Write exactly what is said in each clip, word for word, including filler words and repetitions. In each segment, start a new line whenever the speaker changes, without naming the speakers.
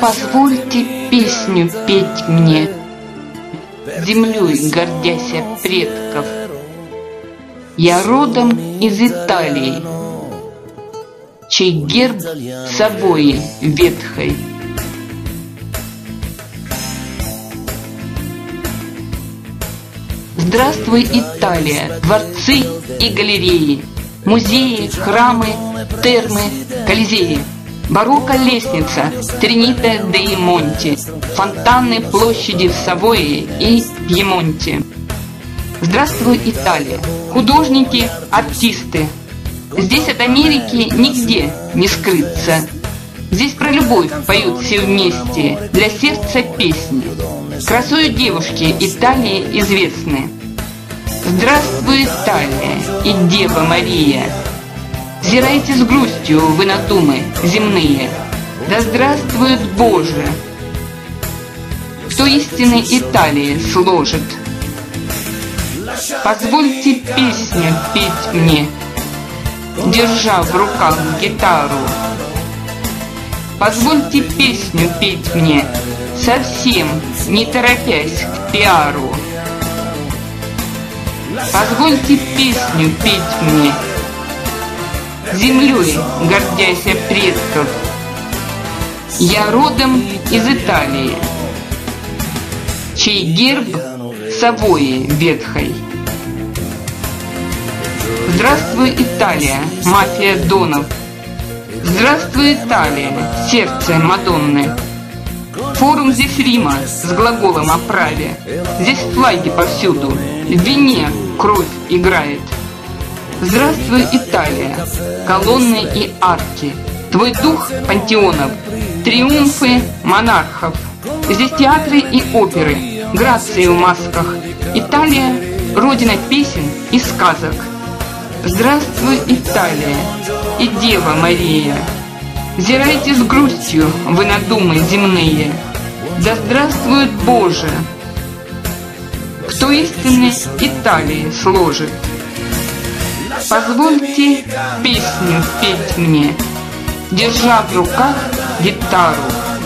Позвольте песню петь мне, землей гордяся предков. Я родом из Италии, чей герб Савойи ветхой. Здравствуй, Италия, дворцы и галереи, музеи, храмы, термы, колизеи, барокко лестница, Тринита де Монти, фонтаны площади в Савойи и Пьемонте. Здравствуй, Италия, художники, артисты. Здесь от Америки нигде не скрыться. Здесь про любовь поют все вместе, для сердца песни. Красою девушки Италии известны. Здравствуй, Италия и Дева Мария. Взирайте с грустью вы на думы земные. Да здравствует Боже, кто истины Италии сложит. Позвольте песню петь мне, держа в руках гитару. Позвольте песню петь мне, совсем не торопясь к пиару. Позвольте песню петь мне, землей гордяся предков. Я родом из Италии, чей герб Савойи ветхой. Здравствуй, Италия, мафия донов. Здравствуй, Италия, сердце Мадонны. Форум здесь Рима с глаголом о праве. Здесь флаги повсюду, в вине кровь играет. Здравствуй, Италия, колонны и арки. Твой дух пантеонов, триумфы монархов. Здесь театры и оперы, грации в масках. Италия — родина песен и сказок. Здравствуй, Италия и Дева Мария. Взирайте с грустью вы на думы земные. Да здравствует Боже, кто истины Италии сложит. Позвольте песню петь мне, держа в руках гитару.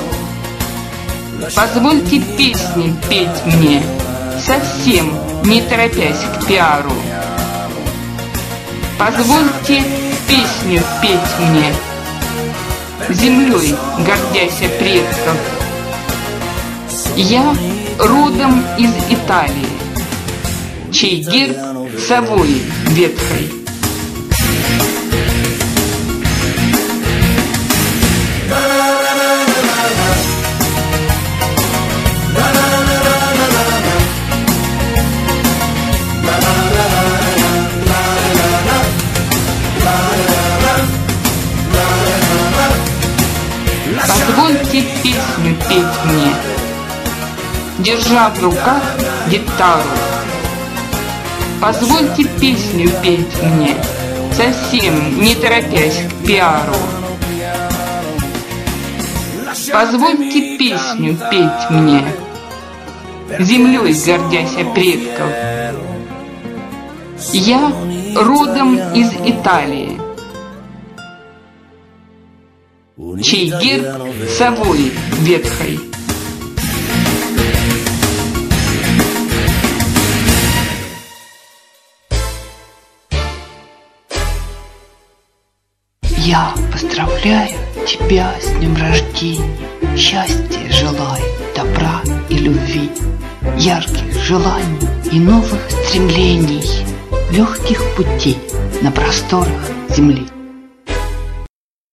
Позвольте песни петь мне, совсем не торопясь к пиару. Позвольте песню петь мне, землей гордяся предков. Я родом из Италии, чей герб Савойи ветхой. Позвольте песню петь мне, держа в руках гитару. Позвольте песню петь мне, совсем не торопясь к пиару. Позвольте песню петь мне, землей гордяся предков. Я родом из Италии, чей герб Савойи ветхой.
Я поздравляю тебя с днем рождения, счастья желаю, добра и любви, ярких желаний и новых стремлений, легких путей на просторах земли.